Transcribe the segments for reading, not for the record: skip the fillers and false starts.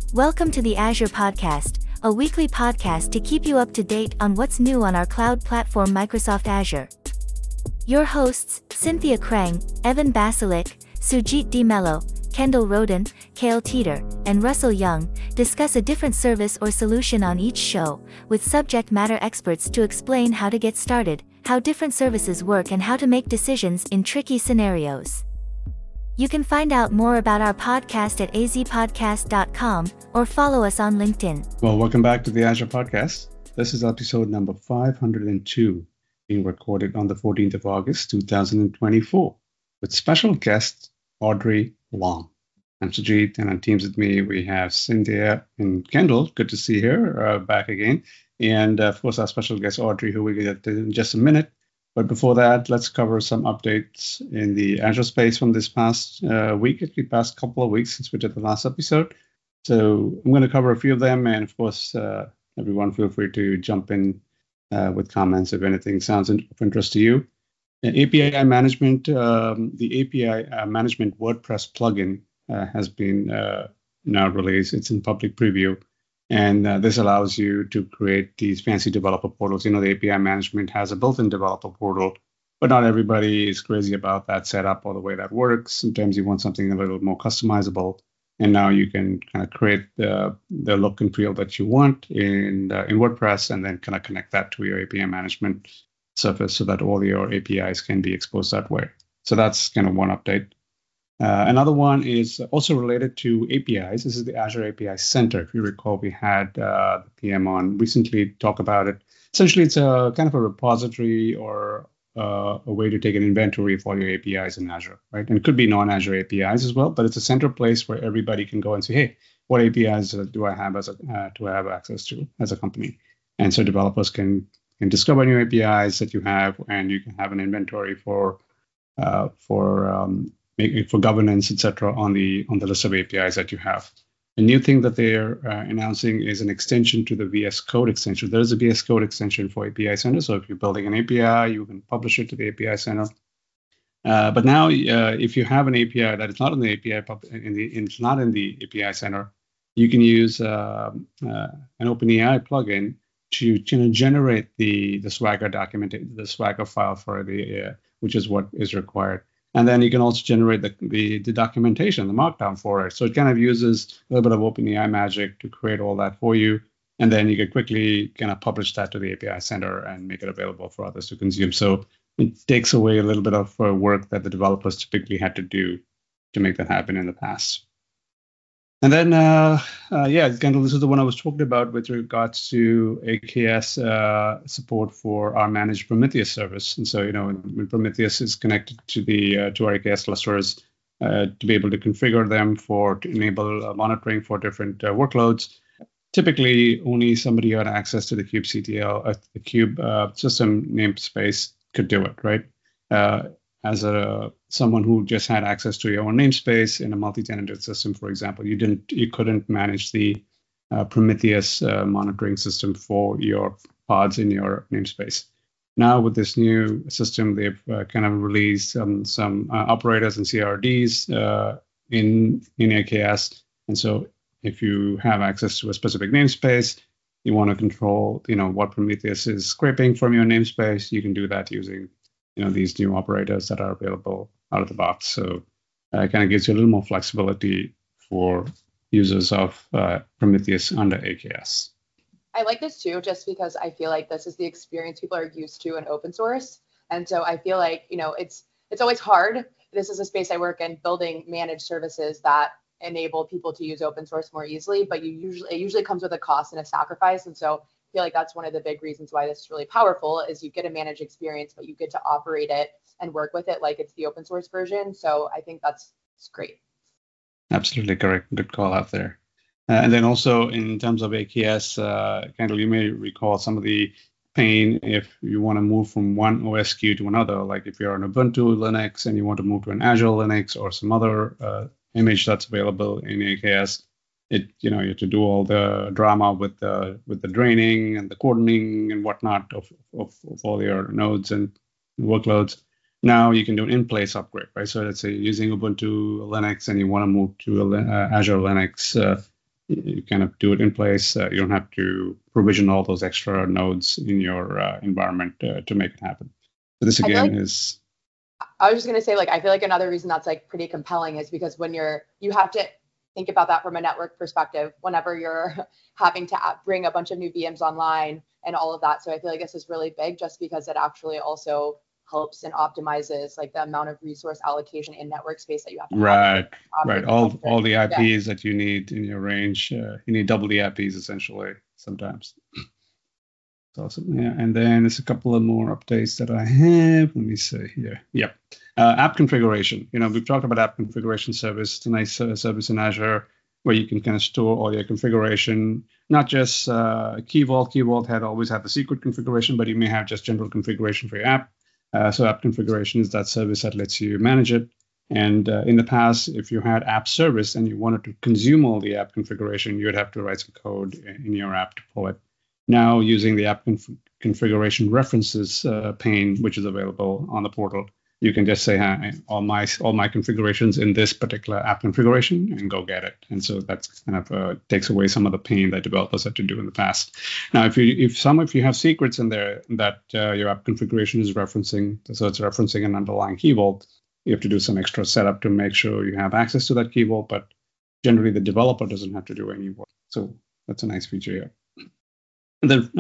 Welcome to the Azure Podcast, a weekly podcast to keep you up to date on what's new on our cloud platform Microsoft Azure. Your hosts, Cynthia Krang, Evan Basilik, Sujit D. Mello, Kendall Roden, Kale Teeter, and Russell Young, discuss a different service or solution on each show, with subject matter experts to explain how to get started, how different services work and how to make decisions in tricky scenarios. You can find out more about our podcast at azpodcast.com or follow us on LinkedIn. Well, welcome back to the Azure Podcast. This is episode number 502, being recorded on the 14th of August, 2024, with special guest Audrey Long. I'm Sujit, and on Teams with me, we have Cynthia and Kendall. Good to see her back again. And of course, our special guest Audrey, who we'll get to in just a minute. But before that, let's cover some updates in the Azure space from this past week, at the past couple of weeks since we did the last episode. So I'm going to cover a few of them. And of course, everyone feel free to jump in with comments if anything sounds of interest to you. API management, the API management WordPress plugin has been now released. It's in public preview. And this allows you to create these fancy developer portals. You know, the API management has a built-in developer portal, but not everybody is crazy about that setup or the way that works. Sometimes you want something a little more customizable. And now you can kind of create the look and feel that you want in WordPress and then kind of connect that to your API management surface so that all your APIs can be exposed that way. So that's kind of one update. Another one is also related to APIs. This is the Azure API Center. If you recall, we had the PM on recently talk about it. Essentially, it's a kind of a repository or a way to take an inventory of all your APIs in Azure, right? And it could be non-Azure APIs as well, but it's a center place where everybody can go and say, hey, what APIs do I have to have access to as a company? And so developers can discover new APIs that you have, and you can have an inventory for governance, etc., on the list of APIs that you have. A new thing that they're announcing is an extension to the VS Code extension. There's a VS Code extension for API Center. So if you're building an API, you can publish it to the API Center. But now, if you have an API that is not in the API it's not in the API Center, you can use an OpenAI plugin to generate the Swagger document, the Swagger file for the which is what is required. And then you can also generate the documentation, the markdown for it. So it kind of uses a little bit of OpenAI magic to create all that for you. And then you can quickly kind of publish that to the API Center and make it available for others to consume. So it takes away a little bit of work that the developers typically had to do to make that happen in the past. And then, Kendall, this is the one I was talking about with regards to AKS support for our managed Prometheus service. And so, when Prometheus is connected to our AKS clusters, to be able to configure them to enable monitoring for different workloads. Typically, only somebody who had access to the kubectl, the kube system namespace could do it, right? As someone who just had access to your own namespace in a multi-tenanted system, for example, you couldn't manage the Prometheus monitoring system for your pods in your namespace. Now with this new system, they've kind of released some operators and CRDs in AKS. And so if you have access to a specific namespace, you want to control, what Prometheus is scraping from your namespace, you can do that using these new operators that are available out of the box. So it kind of gives you a little more flexibility for users of Prometheus under AKS. I like this too, just because I feel like this is the experience people are used to in open source. And so I feel like, it's always hard. This is a space I work in, building managed services that enable people to use open source more easily, but it usually comes with a cost and a sacrifice. And so I feel like that's one of the big reasons why this is really powerful is you get a managed experience, but you get to operate it and work with it like it's the open source version. So I think that's great. Absolutely correct. Good call out there. And then also in terms of AKS, Kendall, you may recall some of the pain if you want to move from one OSQ to another, like if you're on Ubuntu Linux and you want to move to an Azure Linux or some other image that's available in AKS. You have to do all the drama with the draining and the cordoning and whatnot of all your nodes and workloads. Now you can do an in-place upgrade, right? So let's say you're using Ubuntu Linux and you want to move to Azure Linux. you kind of do it in place. You don't have to provision all those extra nodes in your environment to make it happen. So this again is. I was just gonna say, like, I feel like another reason that's like pretty compelling is because when you have to think about that from a network perspective whenever you're having to bring a bunch of new VMs online and all of that. So I feel like this is really big just because it actually also helps and optimizes like the amount of resource allocation in network space that you have to have. Right. All the IPs that you need in your range, you need double the IPs essentially sometimes. Awesome. Yeah, and then there's a couple of more updates that I have. Let me see here. Yep. App configuration. We've talked about app configuration service. It's a nice service in Azure where you can kind of store all your configuration, not just Key Vault. Key Vault always had the secret configuration, but you may have just general configuration for your app. So app configuration is that service that lets you manage it. And in the past, if you had app service and you wanted to consume all the app configuration, you would have to write some code in your app to pull it. Now, using the app configuration references pane, which is available on the portal, you can just say all my configurations in this particular app configuration and go get it. And so that's kind of takes away some of the pain that developers had to do in the past. Now, if you have secrets in there that your app configuration is referencing, so it's referencing an underlying key vault, you have to do some extra setup to make sure you have access to that key vault. But generally, the developer doesn't have to do any work. So that's a nice feature here. The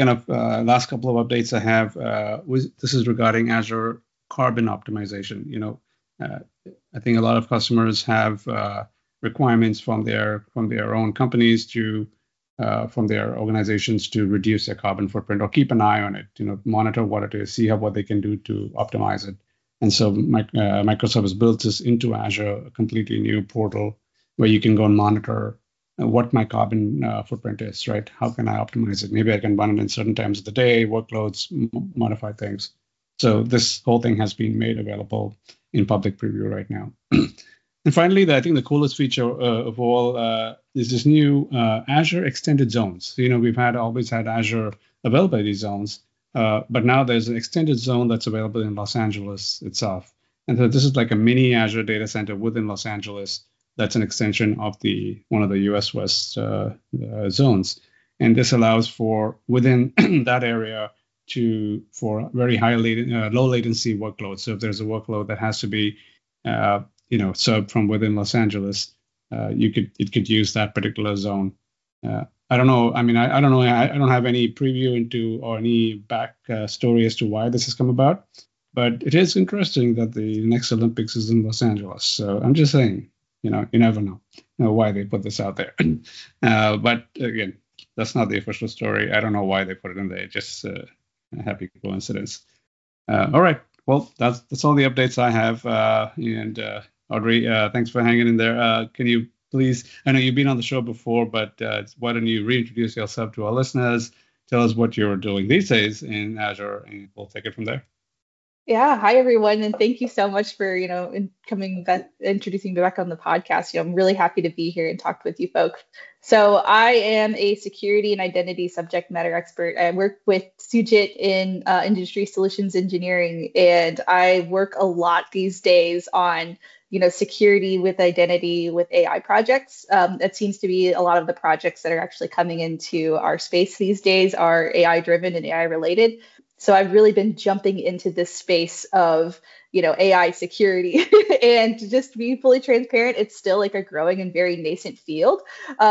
last couple of updates I have, this is regarding Azure Carbon optimization. I think a lot of customers have requirements from their own companies from their organizations to reduce their carbon footprint or keep an eye on it. Monitor what it is, see what they can do to optimize it. And so Microsoft has built this into Azure, a completely new portal where you can go and monitor what my carbon footprint is, right? How can I optimize it? Maybe I can run it in certain times of the day, workloads, modify things. So this whole thing has been made available in public preview right now. And finally, I think the coolest feature of all is this new Azure Extended Zones. We've always had Azure Availability Zones, but now there's an extended zone that's available in Los Angeles itself. And so this is like a mini Azure data center within Los Angeles. That's an extension of one of the US West zones. And this allows for within that area for very low latency workloads. So if there's a workload that has to be served from within Los Angeles, it could use that particular zone. I don't know. I mean, I don't know. I don't have any preview into or any back story as to why this has come about. But it is interesting that the next Olympics is in Los Angeles. So I'm just saying. You never know why they put this out there. But again, that's not the official story. I don't know why they put it in there. Just a happy coincidence. All right. Well, that's all the updates I have. And Audrey, thanks for hanging in there. Can you please, I know you've been on the show before, but why don't you reintroduce yourself to our listeners? Tell us what you're doing these days in Azure, and we'll take it from there. Yeah. Hi, everyone. And thank you so much for, introducing me back on the podcast. I'm really happy to be here and talk with you folks. So I am a security and identity subject matter expert. I work with Sujit in industry solutions engineering, and I work a lot these days on, security with identity with AI projects. That seems to be a lot of the projects that are actually coming into our space these days are AI driven and AI related. So I've really been jumping into this space of, AI security and just to be fully transparent, it's still like a growing and very nascent field.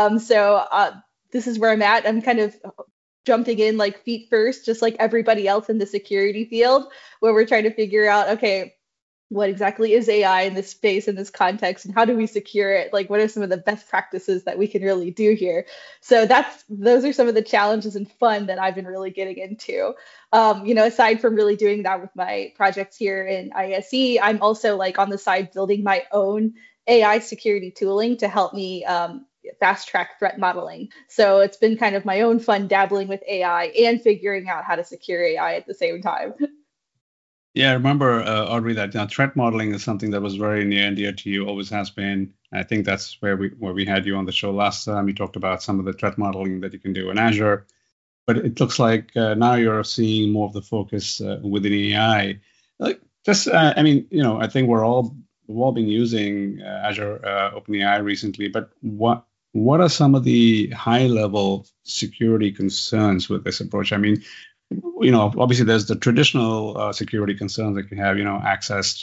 So this is where I'm at. I'm kind of jumping in like feet first, just like everybody else in the security field, where we're trying to figure out, okay, what exactly is AI in this space, in this context, and how do we secure it? Like, what are some of the best practices that we can really do here? So those are some of the challenges and fun that I've been really getting into. Aside from really doing that with my projects here in ISE, I'm also like on the side building my own AI security tooling to help me fast track threat modeling. So it's been kind of my own fun dabbling with AI and figuring out how to secure AI at the same time. Yeah, I remember, Audrey, that threat modeling is something that was very near and dear to you, always has been. I think that's where we had you on the show last time. You talked about some of the threat modeling that you can do in Azure. But it looks like now you're seeing more of the focus within AI. I think we've all been using Azure OpenAI recently. But what are some of the high-level security concerns with this approach? I mean, obviously there's the traditional security concerns that you have, access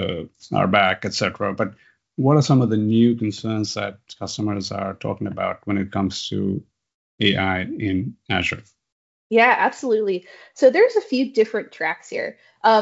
are back, etc. But what are some of the new concerns that customers are talking about when it comes to AI in Azure? Yeah, absolutely. So there's a few different tracks here.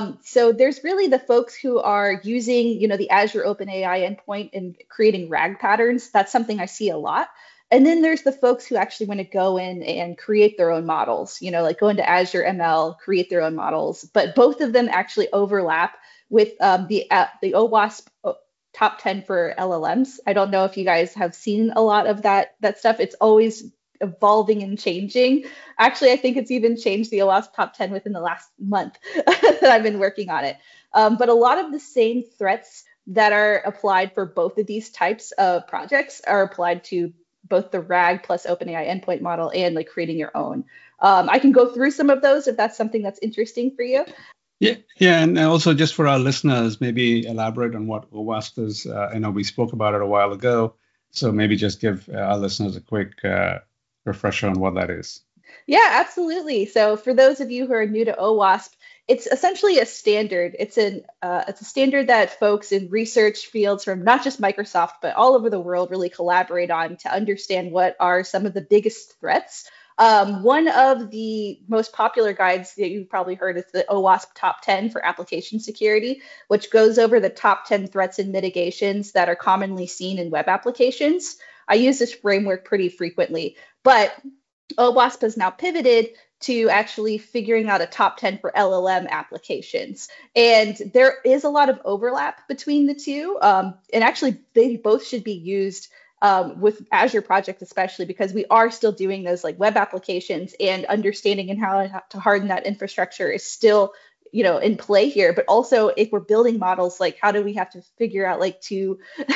So there's really the folks who are using, the Azure OpenAI endpoint and creating RAG patterns. That's something I see a lot. And then there's the folks who actually want to go in and create their own models, like go into Azure ML, create their own models. But both of them actually overlap with the OWASP top 10 for LLMs. I don't know if you guys have seen a lot of that stuff. It's always evolving and changing. Actually, I think it's even changed the OWASP top 10 within the last month that I've been working on it. But a lot of the same threats that are applied for both of these types of projects are applied to both the RAG plus OpenAI endpoint model and like creating your own. I can go through some of those if that's something that's interesting for you. Yeah, and also just for our listeners, maybe elaborate on what OWASP is. I know we spoke about it a while ago, so maybe just give our listeners a quick refresher on what that is. Yeah, absolutely. So for those of you who are new to OWASP, it's essentially a standard. It's a standard that folks in research fields from not just Microsoft, but all over the world really collaborate on to understand what are some of the biggest threats. One of the most popular guides that you've probably heard is the OWASP Top 10 for application security, which goes over the top 10 threats and mitigations that are commonly seen in web applications. I use this framework pretty frequently, but OWASP has now pivoted to actually figuring out a top 10 for LLM applications. And there is a lot of overlap between the two. And actually, they both should be used with Azure Project, especially because we are still doing those like web applications, and understanding and how to harden that infrastructure is still in play here. But also, if we're building models, like how do we have to figure out like to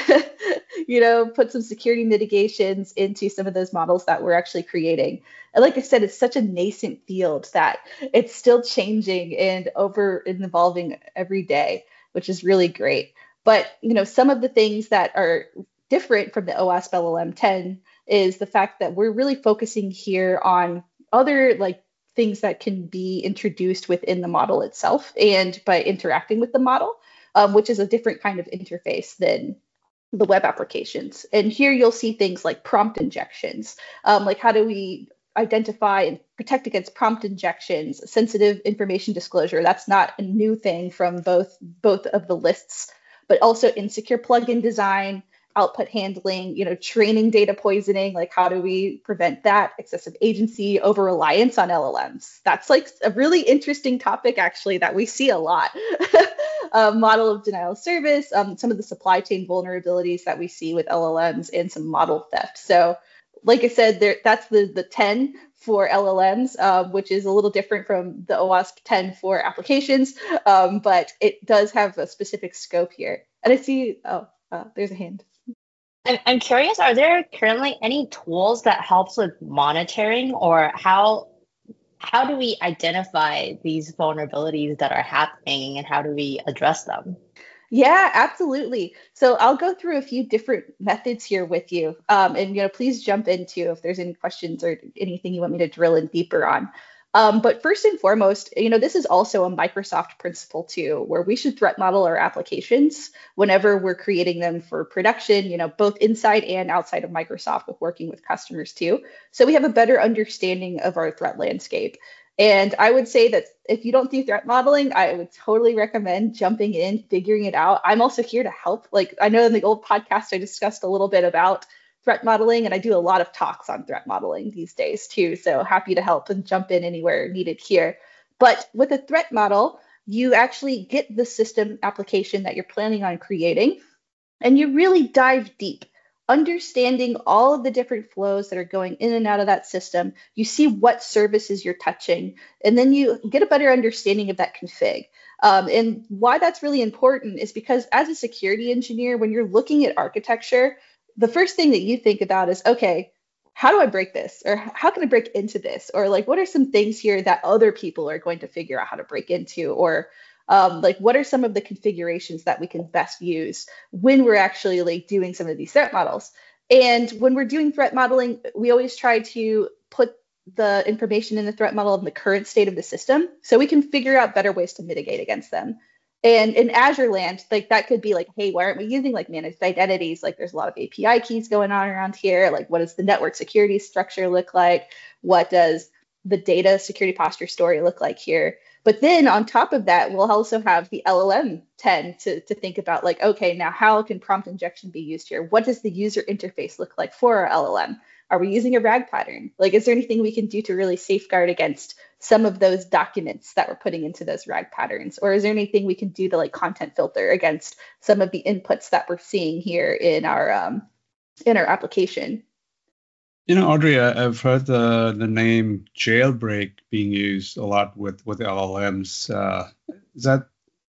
put some security mitigations into some of those models that we're actually creating. And like I said, it's such a nascent field that it's still changing and evolving every day, which is really great. But some of the things that are different from the OWASP LLM 10 is the fact that we're really focusing here on other like things that can be introduced within the model itself and by interacting with the model, which is a different kind of interface than the web applications. And here you'll see things like prompt injections, like how do we identify and protect against prompt injections, sensitive information disclosure. That's not a new thing from both of the lists, but also insecure plugin design, output handling, training data poisoning, like how do we prevent that, excessive agency, over reliance on LLMs. That's like a really interesting topic actually that we see a lot. Model of denial of service, some of the supply chain vulnerabilities that we see with LLMs, and some model theft. So like I said, that's the 10 for LLMs, which is a little different from the OWASP 10 for applications, but it does have a specific scope here. And I see, there's a hand. I'm curious, are there currently any tools that helps with monitoring, or how do we identify these vulnerabilities that are happening, and how do we address them? Yeah, absolutely. So I'll go through a few different methods here with you. And please jump into if there's any questions or anything you want me to drill in deeper on. But first and foremost, this is also a Microsoft principle too, where we should threat model our applications whenever we're creating them for production, both inside and outside of Microsoft, with working with customers too. So we have a better understanding of our threat landscape. And I would say that if you don't do threat modeling, I would totally recommend jumping in, figuring it out. I'm also here to help. Like I know in the old podcast, I discussed a little bit about threat modeling, and I do a lot of talks on threat modeling these days too. So happy to help and jump in anywhere needed here. But with a threat model, you actually get the system application that you're planning on creating, and you really dive deep, understanding all of the different flows that are going in and out of that system. You see what services you're touching, and then you get a better understanding of that config. And why that's really important is because as a security engineer, when you're looking at architecture, the first thing that you think about is, okay, how do I break this? Or how can I break into this? Or like, what are some things here that other people are going to figure out how to break into? Or like, what are some of the configurations that we can best use when we're actually like doing some of these threat models? And when we're doing threat modeling, we always try to put the information in the threat model in the current state of the system so we can figure out better ways to mitigate against them. And in Azure land, like that could be like, hey, why aren't we using like managed identities? Like there's a lot of API keys going on around here. Like what does the network security structure look like? What does the data security posture story look like here? But then on top of that, we'll also have the LLM 10 to think about like, okay, now how can prompt injection be used here? What does the user interface look like for our LLM? Are we using a RAG pattern? Like, is there anything we can do to really safeguard against some of those documents that we're putting into those RAG patterns? Or is there anything we can do to like content filter against some of the inputs that we're seeing here in our application? Audrey, I've heard the name jailbreak being used a lot with LLMs. Are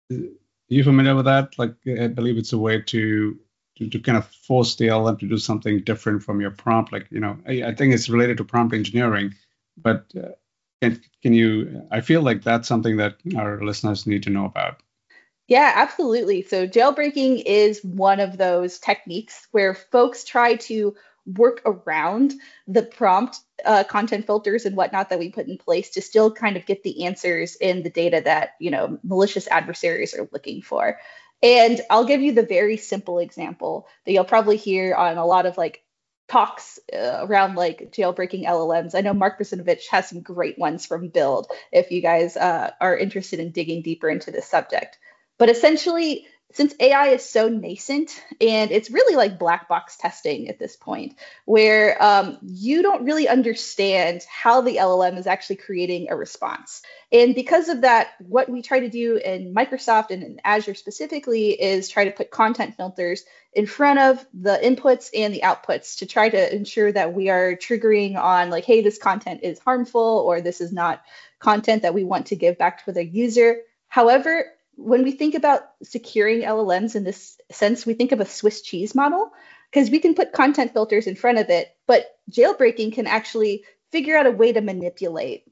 you familiar with that? Like, I believe it's a way to kind of force the LLM to do something different from your prompt. Like, I think it's related to prompt engineering, but can you, I feel like that's something that our listeners need to know about. Yeah, absolutely. So jailbreaking is one of those techniques where folks try to work around the prompt content filters and whatnot that we put in place to still kind of get the answers in the data that, malicious adversaries are looking for. And I'll give you the very simple example that you'll probably hear on a lot of like talks around like jailbreaking LLMs. I know Mark Russinovich has some great ones from Build if you guys are interested in digging deeper into this subject. But essentially, since AI is so nascent and it's really like black box testing at this point, where you don't really understand how the LLM is actually creating a response. And because of that, what we try to do in Microsoft and in Azure specifically is try to put content filters in front of the inputs and the outputs to try to ensure that we are triggering on like, hey, this content is harmful or this is not content that we want to give back to the user. However, when we think about securing LLMs in this sense, we think of a Swiss cheese model because we can put content filters in front of it, but jailbreaking can actually figure out a way to manipulate,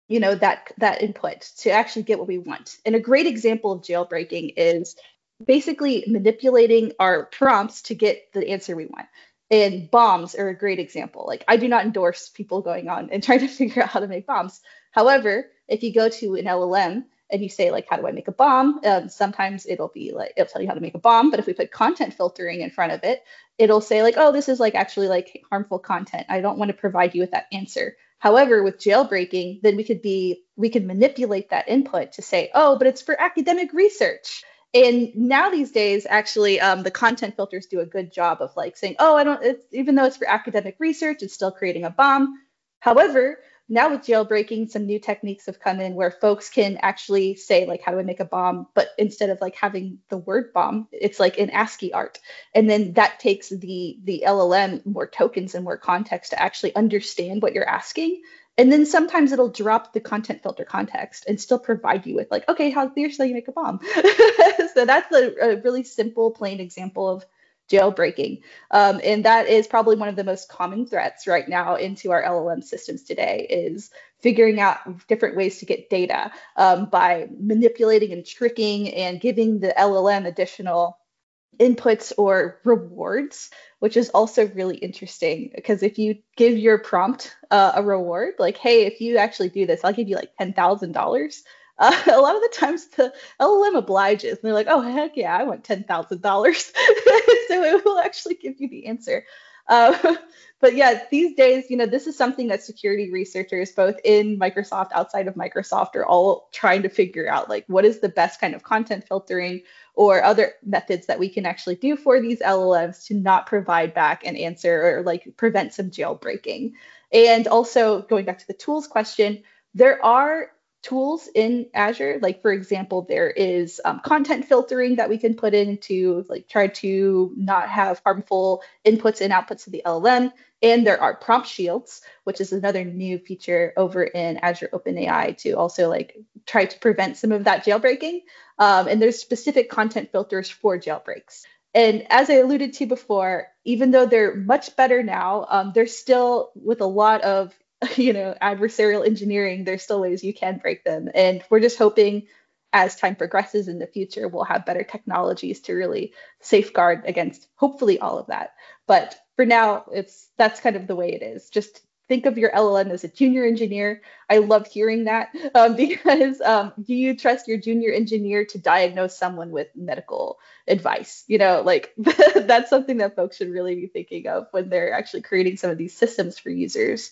that input to actually get what we want. And a great example of jailbreaking is basically manipulating our prompts to get the answer we want. And bombs are a great example. Like, I do not endorse people going on and trying to figure out how to make bombs. However, if you go to an LLM and you say, like, how do I make a bomb? Sometimes it'll tell you how to make a bomb. But if we put content filtering in front of it, it'll say like, oh, this is like actually like harmful content. I don't want to provide you with that answer. However, with jailbreaking, then we can manipulate that input to say, oh, but it's for academic research. And now these days, actually, the content filters do a good job of like saying, oh, even though it's for academic research, it's still creating a bomb. However, now with jailbreaking, some new techniques have come in where folks can actually say like, how do I make a bomb? But instead of like having the word bomb, it's like in ASCII art. And then that takes the LLM more tokens and more context to actually understand what you're asking. And then sometimes it'll drop the content filter context and still provide you with like, okay, here's how you make a bomb. So that's a really simple, plain example of jailbreaking. And that is probably one of the most common threats right now into our LLM systems today is figuring out different ways to get data by manipulating and tricking and giving the LLM additional inputs or rewards, which is also really interesting because if you give your prompt a reward, like, hey, if you actually do this, I'll give you like $10,000. A lot of the times the LLM obliges and they're like, oh, heck yeah, I want $10,000. So it will actually give you the answer. But yeah, these days, this is something that security researchers, both in Microsoft, outside of Microsoft, are all trying to figure out, like, what is the best kind of content filtering or other methods that we can actually do for these LLMs to not provide back an answer or like prevent some jailbreaking. And also going back to the tools question, there are tools in Azure. Like, for example, there is content filtering that we can put in to like try to not have harmful inputs and outputs to the LLM. And there are prompt shields, which is another new feature over in Azure OpenAI to also like try to prevent some of that jailbreaking. And there's specific content filters for jailbreaks. And as I alluded to before, even though they're much better now, they're still with a lot of adversarial engineering, there's still ways you can break them. And we're just hoping as time progresses in the future, we'll have better technologies to really safeguard against hopefully all of that. But for now, that's kind of the way it is. Just think of your LLM as a junior engineer. I love hearing that because do you trust your junior engineer to diagnose someone with medical advice? Like that's something that folks should really be thinking of when they're actually creating some of these systems for users.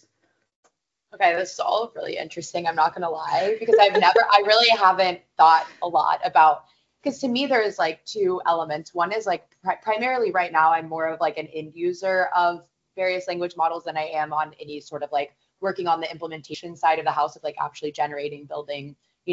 Okay, this is all really interesting. I'm not going to lie, because I really haven't thought a lot about, because to me, there's like two elements. One is like primarily right now, I'm more of like an end user of various language models than I am on any sort of like working on the implementation side of the house of like actually generating, building,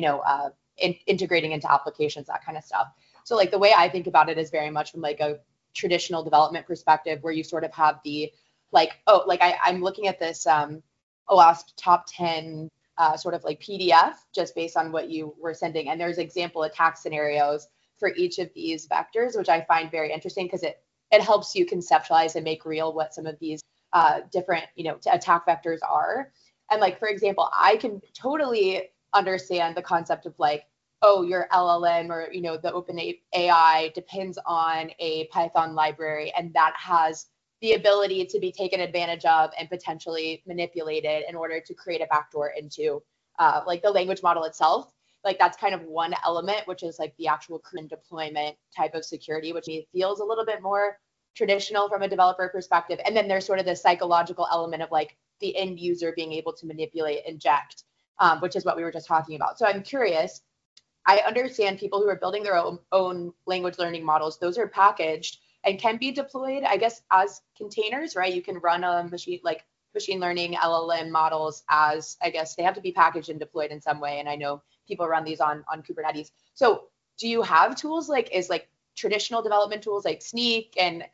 integrating into applications, that kind of stuff. So like the way I think about it is very much from like a traditional development perspective, where you sort of have the like, I'm looking at this OWASP top 10 sort of like PDF just based on what you were sending. And there's example attack scenarios for each of these vectors, which I find very interesting because it helps you conceptualize and make real what some of these different, attack vectors are. And like, for example, I can totally understand the concept of like, oh, your LLM or, the OpenAI depends on a Python library, and that has the ability to be taken advantage of and potentially manipulated in order to create a backdoor into like the language model itself. Like that's kind of one element, which is like the actual current deployment type of security, which feels a little bit more traditional from a developer perspective. And then there's sort of the psychological element of like the end user being able to manipulate, inject, which is what we were just talking about. So I'm curious, I understand people who are building their own language learning models, those are packaged and can be deployed, I guess, as containers, right? You can run a machine learning LLM models as, I guess, they have to be packaged and deployed in some way. And I know people run these on Kubernetes. So do you have tools is traditional development tools like Snyk and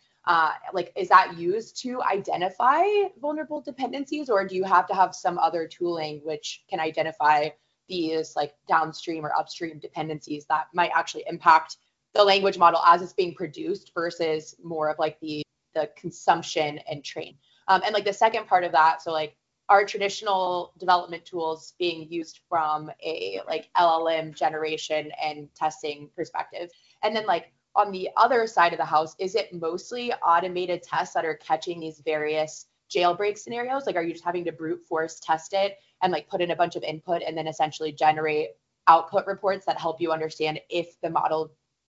is that used to identify vulnerable dependencies, or do you have to have some other tooling which can identify these like downstream or upstream dependencies that might actually impact the language model as it's being produced versus more of like the consumption and train? And like the second part of that, so like are traditional development tools being used from a like LLM generation and testing perspective? And then like on the other side of the house, is it mostly automated tests that are catching these various jailbreak scenarios? Like, are you just having to brute force test it and like put in a bunch of input and then essentially generate output reports that help you understand if the model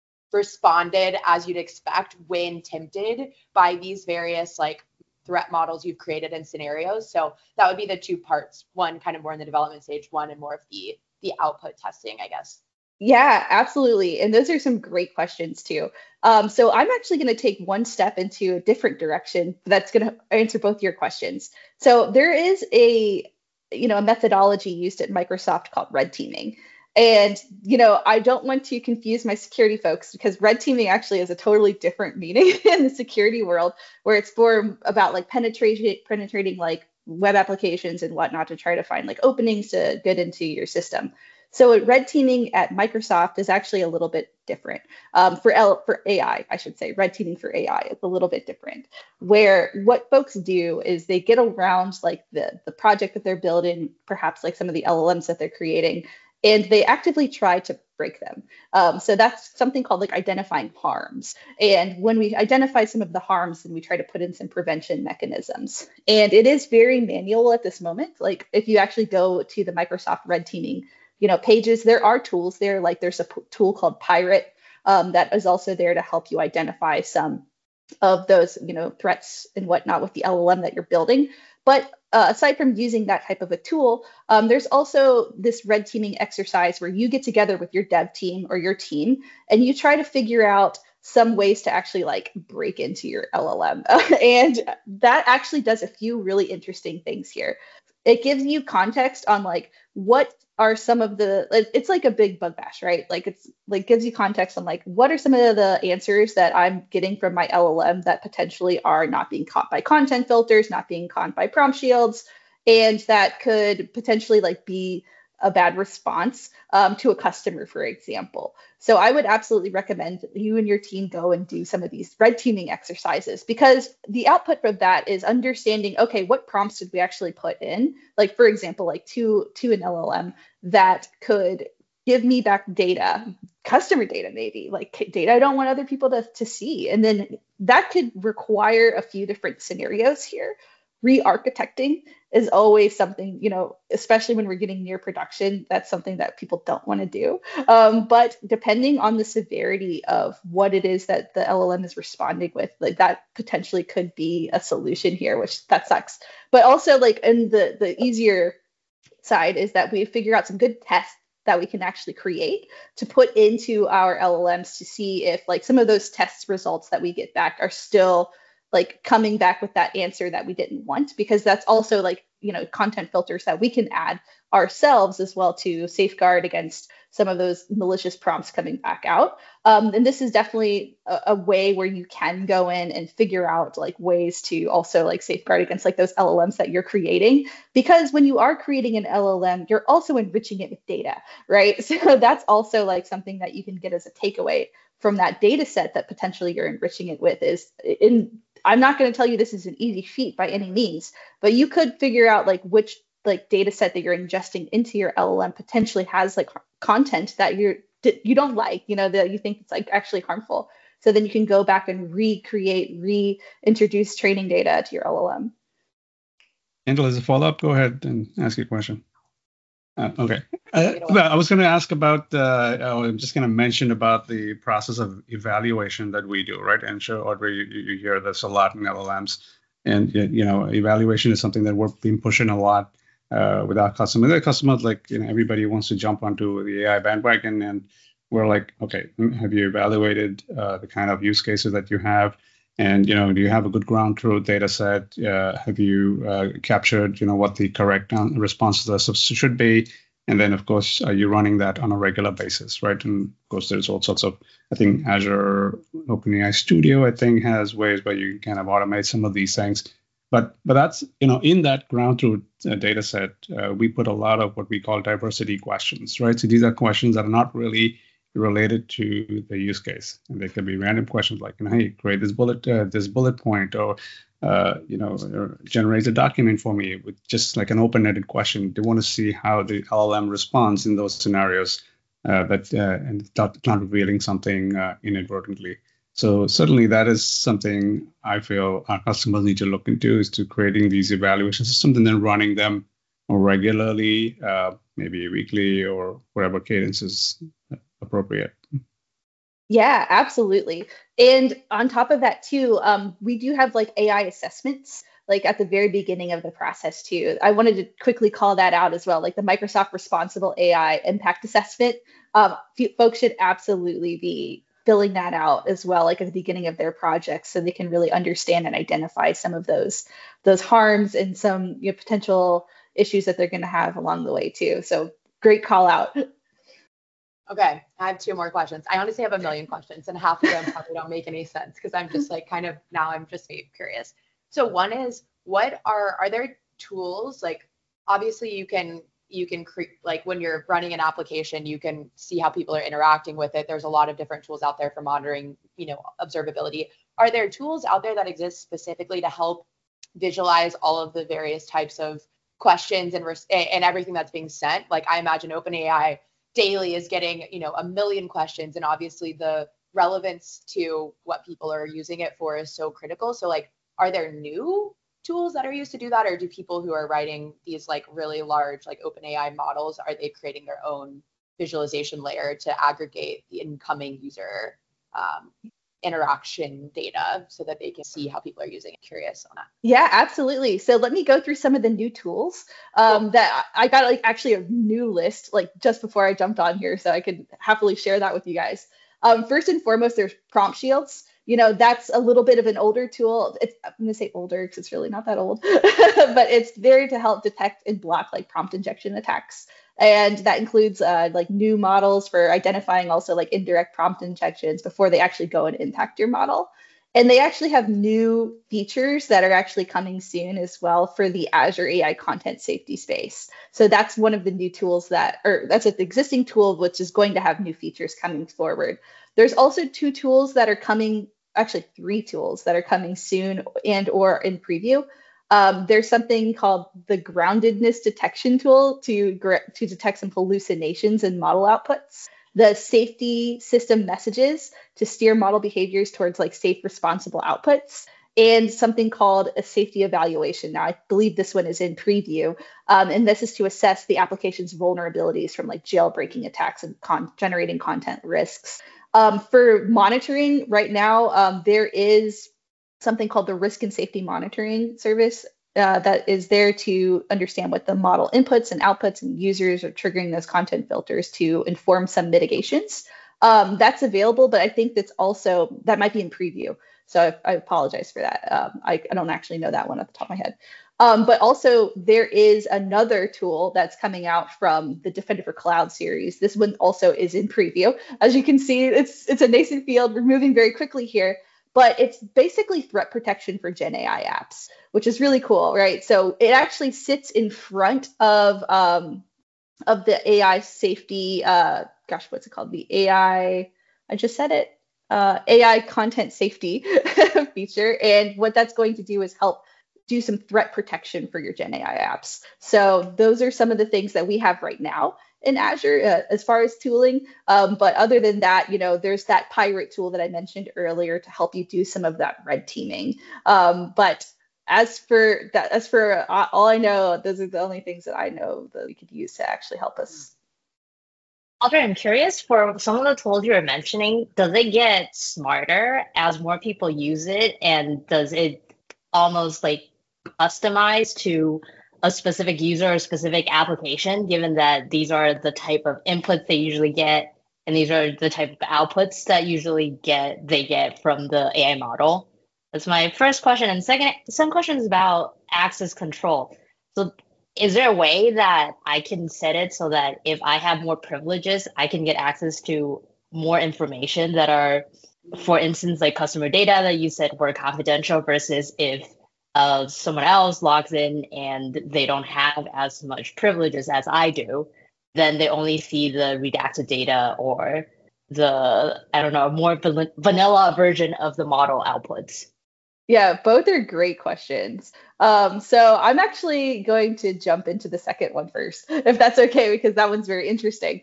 responded as you'd expect when tempted by these various like threat models you've created in scenarios? So that would be the two parts, one kind of more in the development stage, one and more of the output testing, I guess. Yeah, absolutely. And those are some great questions too. So I'm actually going to take one step into a different direction that's going to answer both your questions. So there is a methodology used at Microsoft called red teaming. And, I don't want to confuse my security folks, because red teaming actually has a totally different meaning in the security world, where it's more about like penetrating like web applications and whatnot to try to find like openings to get into your system. So red teaming at Microsoft is actually a little bit different. For AI, I should say, red teaming for AI is a little bit different, where what folks do is they get around like the project that they're building, perhaps like some of the LLMs that they're creating, and they actively try to break them. So that's something called like identifying harms. And when we identify some of the harms, then we try to put in some prevention mechanisms. And it is very manual at this moment. Like if you actually go to the Microsoft red teaming pages, there are tools there. Like there's a tool called Pirate that is also there to help you identify some of those, threats and whatnot with the LLM that you're building. But aside from using that type of a tool, there's also this red teaming exercise where you get together with your dev team or your team and you try to figure out some ways to actually like break into your LLM. And that actually does a few really interesting things here. It gives you context on like what are some of it's like a big bug bash, right? Like it's like gives you context on like what are some of the answers that I'm getting from my LLM that potentially are not being caught by content filters, not being caught by prompt shields, and that could potentially like be a bad response to a customer, for example. So I would absolutely recommend you and your team go and do some of these red teaming exercises, because the output of that is understanding, okay, what prompts did we actually put in? Like, for example, like to an LLM that could, give me back data, customer data, maybe like data I don't want other people to see. And then that could require a few different scenarios here. Re-architecting is always something, especially when we're getting near production, that's something that people don't want to do. But depending on the severity of what it is that the LLM is responding with, like that potentially could be a solution here, which that sucks. But also like in the easier side is that we figure out some good tests that we can actually create to put into our LLMs to see if like some of those test results that we get back are still like coming back with that answer that we didn't want, because that's also like, content filters that we can add ourselves as well to safeguard against some of those malicious prompts coming back out. And this is definitely a way where you can go in and figure out like ways to also like safeguard against like those LLMs that you're creating, because when you are creating an LLM, you're also enriching it with data, right? So that's also like something that you can get as a takeaway from that data set that potentially you're enriching it with I'm not going to tell you this is an easy feat by any means, but you could figure out like which like data set that you're ingesting into your LLM potentially has like content that you don't like, that you think it's like actually harmful. So then you can go back and reintroduce training data to your LLM. Angela, as a follow-up, go ahead and ask your question. Okay. I was going to ask about, I'm just going to mention about the process of evaluation that we do, right? And sure, Audrey, you hear this a lot in LLMs. And, evaluation is something that we've been pushing a lot with our customers. Their customers, like, everybody wants to jump onto the AI bandwagon. And we're like, okay, have you evaluated the kind of use cases that you have? And, do you have a good ground truth data set? Have you captured, what the correct response to this should be? And then, of course, are you running that on a regular basis, right? And of course, there's all sorts of, I think Azure OpenAI Studio, I think, has ways where you can kind of automate some of these things. But that's, in that ground truth data set, we put a lot of what we call diversity questions, right? So these are questions that are not really related to the use case, and they could be random questions like, hey, create this bullet point, or or generate a document for me, with just like an open-ended question. They want to see how the LLM responds in those scenarios and not revealing something inadvertently. So certainly that is something I feel our customers need to look into, is to creating these evaluation systems and then running them more regularly, maybe weekly or whatever cadence is appropriate. Yeah, absolutely. And on top of that too, we do have like AI assessments like at the very beginning of the process too. I wanted to quickly call that out as well, like the Microsoft Responsible AI Impact Assessment. Folks should absolutely be filling that out as well, like at the beginning of their projects, so they can really understand and identify some of those harms and some potential issues that they're going to have along the way too. So great call out. Okay, I have 2 more questions. I honestly have a million questions, and half of them probably don't make any sense because I'm just like I'm just curious. So one is, what are there tools, like obviously you can create, like when you're running an application, you can see how people are interacting with it. There's a lot of different tools out there for monitoring, observability. Are there tools out there that exist specifically to help visualize all of the various types of questions and everything that's being sent? Like I imagine OpenAI daily is getting, a million questions, and obviously the relevance to what people are using it for is so critical. So like, are there new tools that are used to do that, or do people who are writing these like really large like OpenAI models, are they creating their own visualization layer to aggregate the incoming user interaction data so that they can see how people are using it? Curious on that. Yeah, absolutely. So let me go through some of the new tools that I got, like actually a new list like just before I jumped on here, so I could happily share that with you guys. First and foremost, there's Prompt Shields. That's a little bit of an older tool. I'm going to say older because it's really not that old, but it's there to help detect and block like prompt injection attacks. And that includes like new models for identifying also like indirect prompt injections before they actually go and impact your model. And they actually have new features that are actually coming soon as well for the Azure AI content safety space. So that's one of the new tools that's an existing tool, which is going to have new features coming forward. There's also 2 tools that are coming, actually 3 tools that are coming soon and or in preview. There's something called the groundedness detection tool to detect some hallucinations in model outputs. The safety system messages to steer model behaviors towards like safe, responsible outputs, and something called a safety evaluation. Now, I believe this one is in preview, and this is to assess the application's vulnerabilities from like jailbreaking attacks and generating content risks. For monitoring right now, there is something called the Risk and Safety Monitoring Service that is there to understand what the model inputs and outputs and users are triggering those content filters to inform some mitigations. That's available, but I think that might be in preview. So I apologize for that. I don't actually know that one off the top of my head. But also there is another tool that's coming out from the Defender for Cloud series. This one also is in preview. As you can see, it's a nascent field. We're moving very quickly here. But it's basically threat protection for Gen AI apps, which is really cool, right? So it actually sits in front of the AI safety, what's it called? The AI, I just said it, AI content safety feature. And what that's going to do is help do some threat protection for your Gen AI apps. So those are some of the things that we have right now in Azure as far as tooling. But other than that, there's that Pirate tool that I mentioned earlier to help you do some of that red teaming. But as for all I know, those are the only things that I know that we could use to actually help us. Audrey, I'm curious, for some of the tools you were mentioning, does it get smarter as more people use it? And does it almost like customize to a specific user or specific application, given that these are the type of inputs they usually get, and these are the type of outputs that they get from the AI model? That's my first question. And some questions about access control. So is there a way that I can set it so that if I have more privileges, I can get access to more information that are, for instance, like customer data that you said were confidential, versus if someone else logs in and they don't have as much privileges as I do, then they only see the redacted data or the, more vanilla version of the model outputs? Yeah, both are great questions. So I'm actually going to jump into the second one first, if that's okay, because that one's very interesting.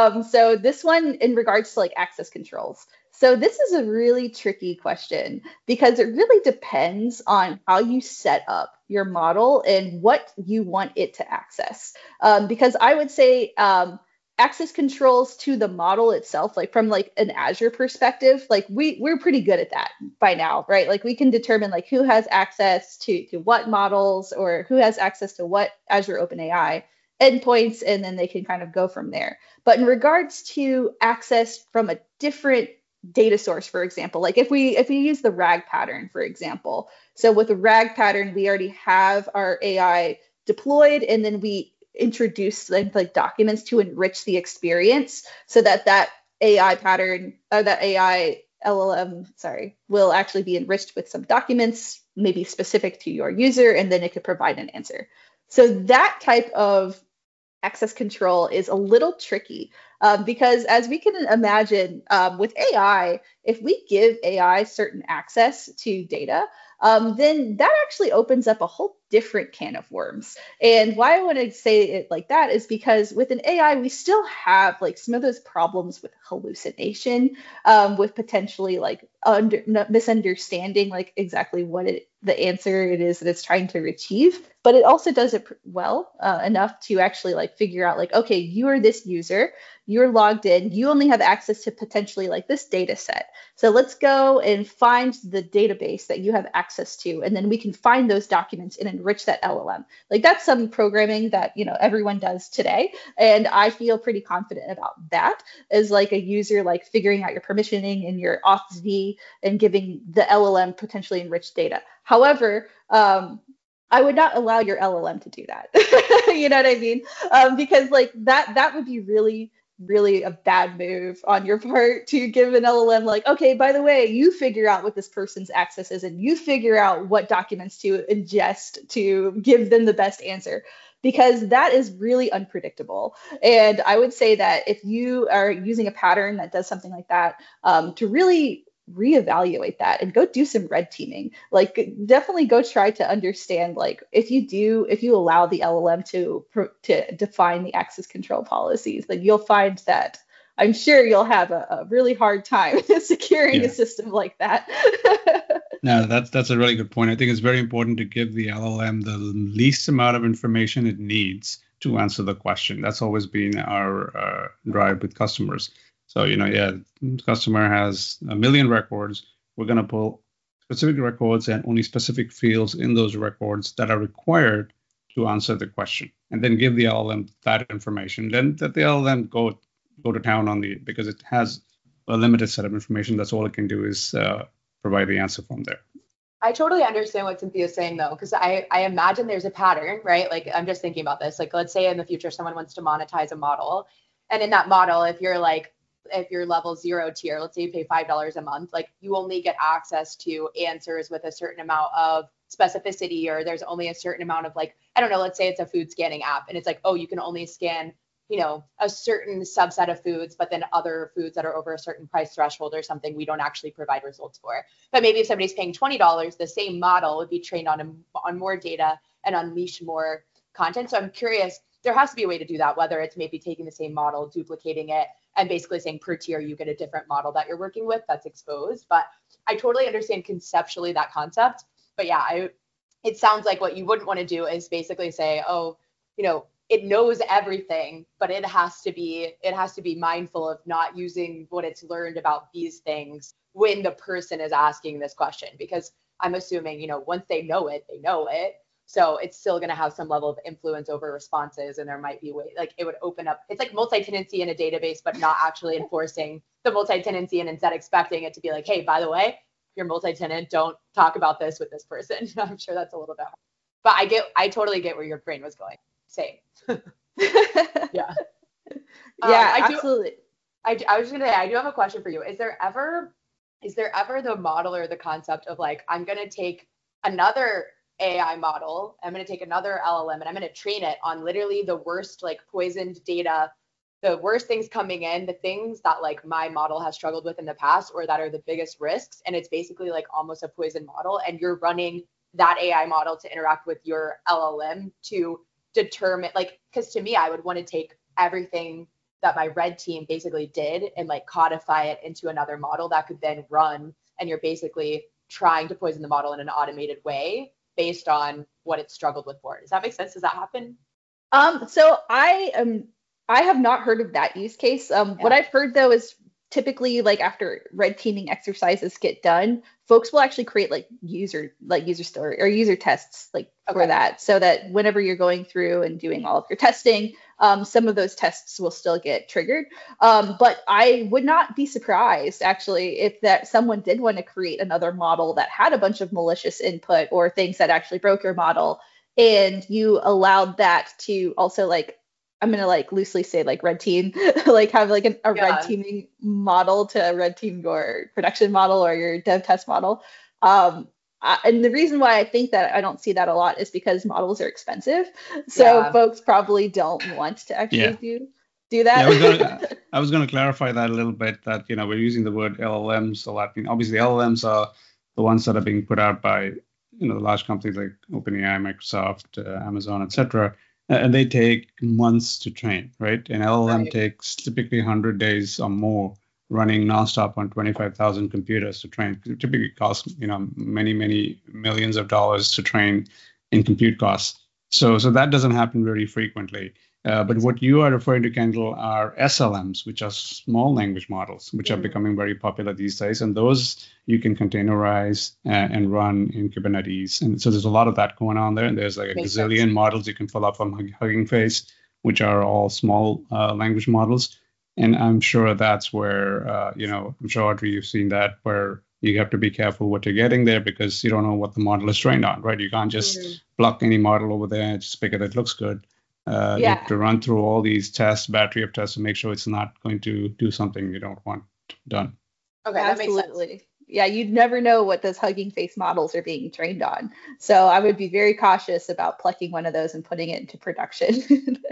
So this one in regards to like access controls. So this is a really tricky question because it really depends on how you set up your model and what you want it to access. Because I would say access controls to the model itself, like from like an Azure perspective, like we're pretty good at that by now, right? Like we can determine like who has access to what models or who has access to what Azure OpenAI endpoints, and then they can kind of go from there. But in regards to access from a different data source, for example, like if we use the RAG pattern, for example, so with the RAG pattern, we already have our AI deployed, and then we introduce like documents to enrich the experience so that AI pattern or that AI LLM, will actually be enriched with some documents, maybe specific to your user, and then it could provide an answer. So that type of access control is a little tricky because, as we can imagine, with AI, if we give AI certain access to data, then that actually opens up a whole different can of worms. And why I want to say it like that is because with an AI, we still have like some of those problems with hallucination, with potentially like misunderstanding like exactly what the answer it is that it's trying to achieve. But it also does it well enough to actually like figure out like, okay, you are this user, you're logged in, you only have access to potentially like this data set. So let's go and find the database that you have access to, and then we can find those documents and enrich that LLM. Like that's some programming that, everyone does today. And I feel pretty confident about that as like a user, like figuring out your permissioning and your auth and giving the LLM potentially enriched data. However, I would not allow your LLM to do that. You know what I mean? Because like that would be really, really a bad move on your part to give an LLM like, okay, by the way, you figure out what this person's access is and you figure out what documents to ingest to give them the best answer, because that is really unpredictable. And I would say that if you are using a pattern that does something like that, to really reevaluate that and go do some red teaming. Like definitely go try to understand, like if you allow the LLM to define the access control policies, then you'll find that I'm sure you'll have a really hard time securing a system like that. No, that's a really good point. I think it's very important to give the LLM the least amount of information it needs to answer the question. That's always been our drive with customers. So, customer has 1 million records. We're going to pull specific records and only specific fields in those records that are required to answer the question, and then give the LLM that information. Then let the LLM go to town on because it has a limited set of information. That's all it can do is provide the answer from there. I totally understand what Cynthia's saying though, because I imagine there's a pattern, right? Like I'm just thinking about this. Like let's say in the future someone wants to monetize a model, and in that model, if you're level 0 tier, let's say you pay $5 a month, like you only get access to answers with a certain amount of specificity, or there's only a certain amount of like, I don't know, let's say it's a food scanning app and it's like, oh, you can only scan, a certain subset of foods, but then other foods that are over a certain price threshold or something, we don't actually provide results for. But maybe if somebody's paying $20, the same model would be trained on more data and unleash more content. So I'm curious, there has to be a way to do that, whether it's maybe taking the same model, duplicating it, and basically saying per tier, you get a different model that you're working with that's exposed. But I totally understand conceptually that concept. But yeah, it sounds like what you wouldn't want to do is basically say, oh, it knows everything, but it has to be mindful of not using what it's learned about these things when the person is asking this question, because I'm assuming, once they know it, they know it. So it's still going to have some level of influence over responses, and there might be like it would open up. It's like multi-tenancy in a database, but not actually enforcing the multi-tenancy, and instead expecting it to be like, hey, by the way, you're multi-tenant, don't talk about this with this person. I'm sure that's a little bit hard. But I totally get where your brain was going. Same. Yeah. Absolutely. I was just gonna say, I do have a question for you. Is there ever the model or the concept of like, I'm gonna take another AI model, I'm gonna take another LLM, and I'm gonna train it on literally the worst, like poisoned data, the worst things coming in, the things that like my model has struggled with in the past or that are the biggest risks, and it's basically like almost a poison model, and you're running that AI model to interact with your LLM to determine, like, because to me, I would want to take everything that my red team basically did and like codify it into another model that could then run, and you're basically trying to poison the model in an automated way based on what it struggled with for. Does that make sense? Does that happen? So I have not heard of that use case. What I've heard though is typically like after red teaming exercises get done, folks will actually create like user story or user tests for that, so that whenever you're going through and doing all of your testing, some of those tests will still get triggered. But I would not be surprised actually if that someone did want to create another model that had a bunch of malicious input or things that actually broke your model, and you allowed that to also like, I'm going to like loosely say like red team, like have like a red teaming model to red team your production model or your dev test model. And the reason why I think that I don't see that a lot is because models are expensive. So folks probably don't want to actually do that. Yeah, I was going to clarify that a little bit, that, we're using the word LLMs a lot. I mean, obviously LLMs are the ones that are being put out by, the large companies like OpenAI, Microsoft, Amazon, etc. And they take months to train, right? An LLM takes typically 100 days or more running nonstop on 25,000 computers to train. It typically costs, many, many millions of dollars to train in compute costs. So that doesn't happen very frequently. But what you are referring to, Kendall, are SLMs, which are small language models, which are becoming very popular these days. And those you can containerize and run in Kubernetes. And so there's a lot of that going on there. And there's like a gazillion models you can pull up from Hugging Face, which are all small language models. And I'm sure that's where, I'm sure, Audrey, you've seen that, where you have to be careful what you're getting there because you don't know what the model is trained on, right? You can't just pluck any model over there and just pick it. It looks good. You have to run through all these tests, battery of tests, to make sure it's not going to do something you don't want done. Okay, absolutely. That makes sense. Yeah, you'd never know what those Hugging Face models are being trained on. So I would be very cautious about plucking one of those and putting it into production.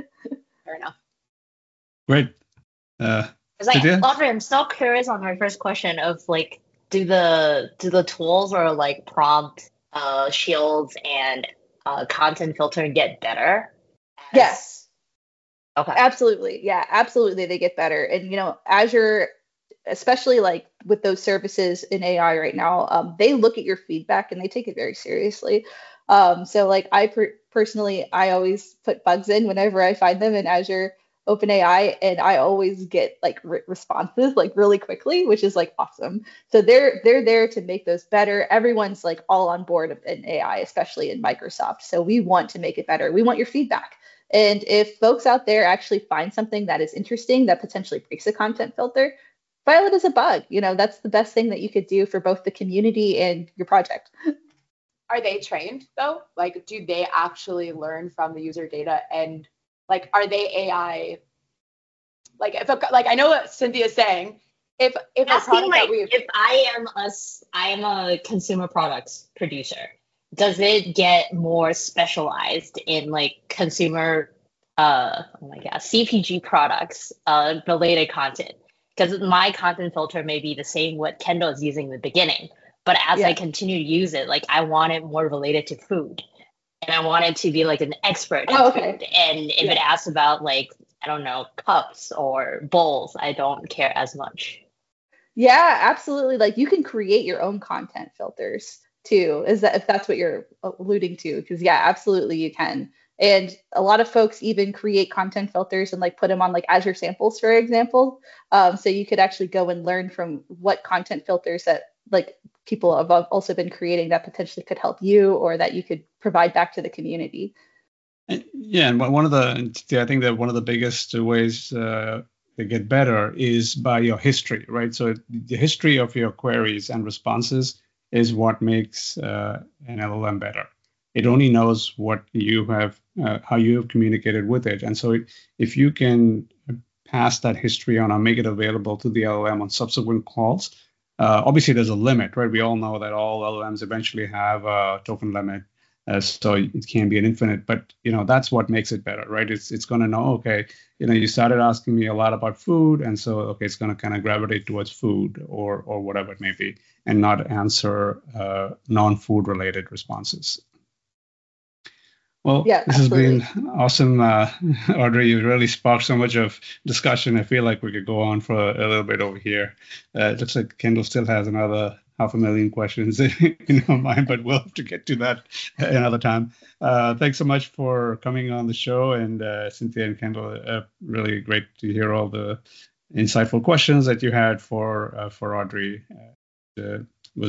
Fair enough. Great. Audrey, I'm so curious on my first question of like, do the tools or like prompt shields and content filter get better? Yes. Okay. Absolutely. Yeah, absolutely. They get better. And, Azure, especially like with those services in AI right now, they look at your feedback and they take it very seriously. So like personally, I always put bugs in whenever I find them in Azure OpenAI, and I always get like responses like really quickly, which is like awesome. So they're there to make those better. Everyone's like all on board in AI, especially in Microsoft. So we want to make it better. We want your feedback. And if folks out there actually find something that is interesting that potentially breaks a content filter, file it as a bug. That's the best thing that you could do for both the community and your project. Are they trained though? Like, do they actually learn from the user data, and like, are they AI? Like, like I know what Cynthia's saying. If a product that if I am a consumer products producer, does it get more specialized in like consumer CPG products related content? Because my content filter may be the same what Kendall is using in the beginning, but as I continue to use it, like I want it more related to food, and I want it to be like an expert in food. And if it asks about like, I don't know, cups or bowls, I don't care as much. Yeah, absolutely. Like you can create your own content filters too, if that's what you're alluding to, because absolutely you can. And a lot of folks even create content filters and like put them on like Azure samples, for example. So you could actually go and learn from what content filters that like people have also been creating that potentially could help you or that you could provide back to the community. Yeah, and I think that one of the biggest ways to get better is by your history, right? So the history of your queries and responses is what makes an LLM better. It only knows what you have, how you have communicated with it. And so if you can pass that history on or make it available to the LLM on subsequent calls, obviously there's a limit, right? We all know that all LLMs eventually have a token limit. So it can be an infinite, but that's what makes it better, right? It's going to know, okay, you started asking me a lot about food, and so okay, it's going to kind of gravitate towards food or whatever it may be, and not answer non-food related responses. Well, this has been awesome, Audrey. You really sparked so much of discussion. I feel like we could go on for a little bit over here. It looks like Kendall still has another 500,000 questions in her mind, but we'll have to get to that another time. Thanks so much for coming on the show, and Cynthia and Kendall, really great to hear all the insightful questions that you had for Audrey. It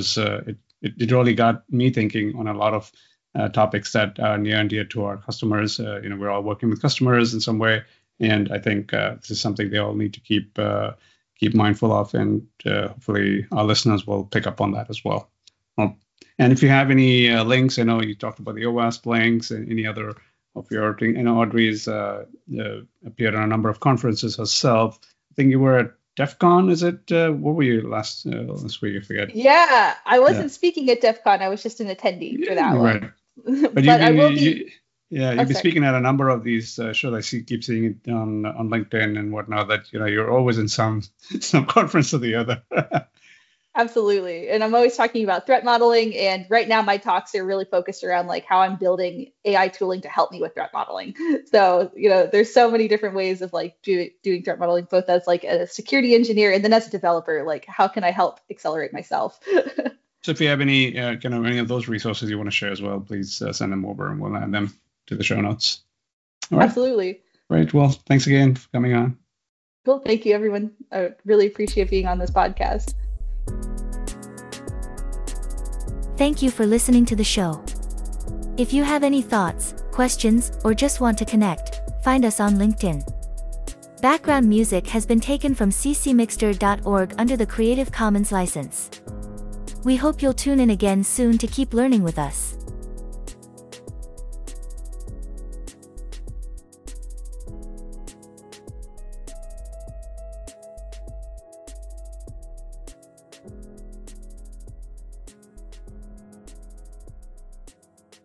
really got me thinking on a lot of topics that are near and dear to our customers. We're all working with customers in some way, and I think this is something they all need to keep mindful of, and hopefully our listeners will pick up on that as well. And if you have any links, I know you talked about the OWASP links and any other of your thing. Audrey's appeared on a number of conferences herself. I think you were at DEF CON, is it? What were you last week? I forget. Yeah, I wasn't speaking at DEF CON. I was just an attendee for that one. But you'll be speaking at a number of these shows. I keep seeing it on LinkedIn and whatnot, that you're always in some conference or the other. Absolutely. And I'm always talking about threat modeling. And right now my talks are really focused around like how I'm building AI tooling to help me with threat modeling. So, there's so many different ways of like doing threat modeling, both as like a security engineer and then as a developer, like how can I help accelerate myself? So if you have any any of those resources you want to share as well, please send them over and we'll add them to the show notes. All right. Absolutely. Right. Well, thanks again for coming on. Cool. Thank you, everyone. I really appreciate being on this podcast. Thank you for listening to the show. If you have any thoughts, questions, or just want to connect, find us on LinkedIn. Background music has been taken from ccmixter.org under the Creative Commons license. We hope you'll tune in again soon to keep learning with us.